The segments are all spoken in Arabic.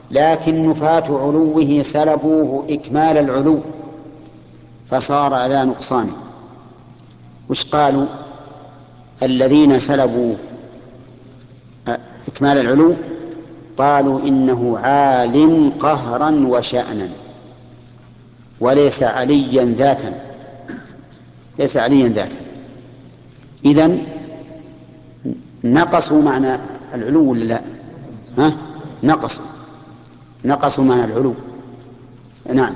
لكن نفاة علوه سلبوه إكمال العلو فصار على نقصانه. وش قالوا الذين سلبوا إكمال العلو؟ قالوا إنه عال قهرا وشأنا وليس عليا ذاتا، ليس عليا ذاتا. إذن نقصوا معنى العلو ولا لا؟ نقصوا معنى العلو. نعم.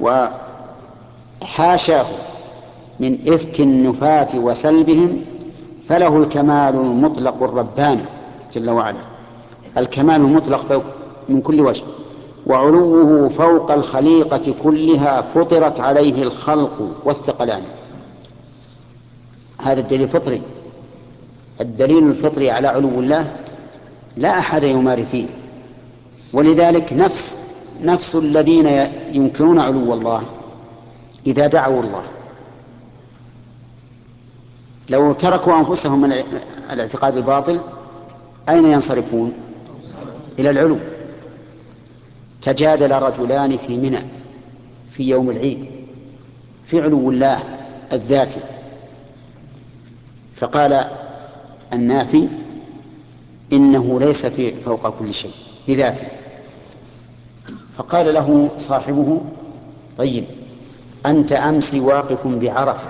وحاشاه من إفك النفاة وسلبهم، فله الكمال المطلق الرباني جل وعلا، الكمال المطلق من كل وجه، وعلوه فوق الخليقة كلها فطرت عليه الخلق والثقلان. هذا الدليل الفطري، الدليل الفطري على علو الله لا أحد يماري فيه. ولذلك نفس الذين ينكرون علو الله إذا دعوا الله لو تركوا أنفسهم من الاعتقاد الباطل أين ينصرفون؟ إلى العلو. تجادل رجلان في منى في يوم العيد في علو الله الذاتي، فقال النافي إنه ليس فوق كل شيء بذاته، فقال له صاحبه طيب أنت أمس واقف بعرفة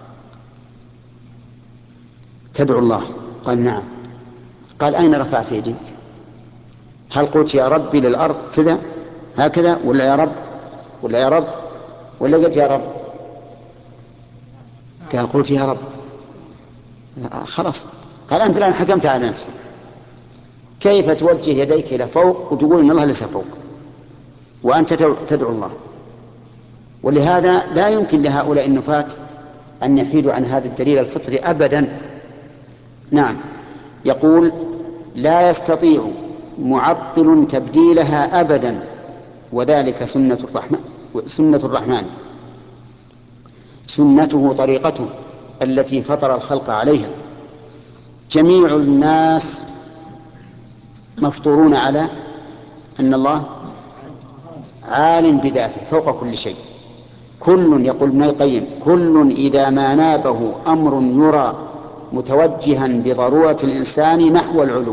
تدعو الله؟ قال نعم. قال أين رفعت يديك؟ هل قلت يا ربي للأرض سدى هكذا ولا يا رب ولا يا رب ولا قلت يا رب؟ قال قلت يا رب. خلاص. قال أنت الآن حكمت على نفسك، كيف توجه يديك إلى فوق وتقول إن الله ليس فوق وأنت تدعو الله؟ ولهذا لا يمكن لهؤلاء النفاة أن يحيدوا عن هذا الدليل الفطري أبدا. نعم. يقول لا يستطيع معطل تبديلها أبدا، وذلك سنة الرحمن سنته طريقته التي فطر الخلق عليها. جميع الناس مفطورون على أن الله عال بذاته فوق كل شيء. كل، يقول ابن القيم، كل إذا ما نابه أمر يرى متوجها بضرورة الإنسان نحو العلو.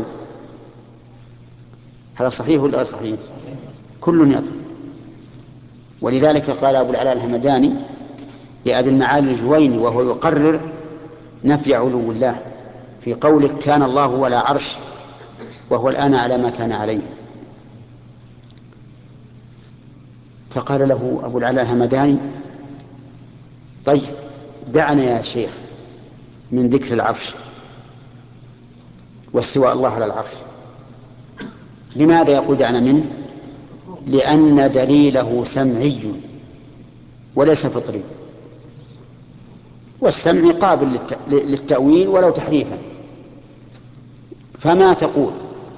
هذا صحيح ولا غير صحيح؟ كل يطلب. ولذلك قال أبو العلاء الهمداني لأبي المعالي الجويني وهو يقرر نفي علو الله في قوله كان الله ولا عرش وهو الآن على ما كان عليه، فقال له أبو العلاء الهمداني طيب دعنا يا شيخ من ذكر العرش واستواء الله على العرش. لماذا يقول دعنا منه؟ لأن دليله سمعي وليس فطري، والسمع قابل للتأويل ولو تحريفا. فما تقول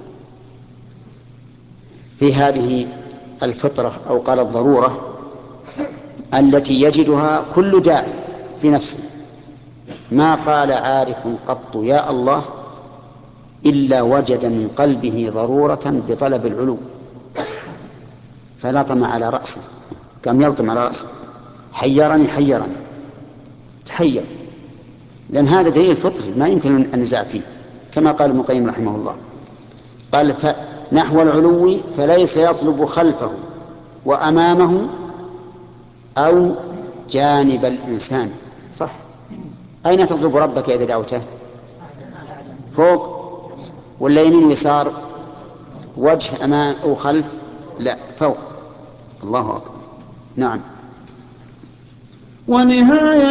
في هذه الفطرة أو قال الضرورة التي يجدها كل داع في نفسه؟ ما قال عارف قط يا الله إلا وجد من قلبه ضرورة بطلب العلو فلطم على رأسه، كم يلطم على رأسه، حيرني تحير، لأن هذا دليل فطري ما يمكن النزاع فيه، كما قال ابن القيم رحمه الله. قال نحو العلو فليس يطلب خلفه وأمامه أو جانب الإنسان. صح. أين تطلب ربك إذا دعوته؟ فوق ولا يمين ويسار؟ وجه أمام أو خلف؟ لا، فوق. الله أكبر. نعم. ونهاية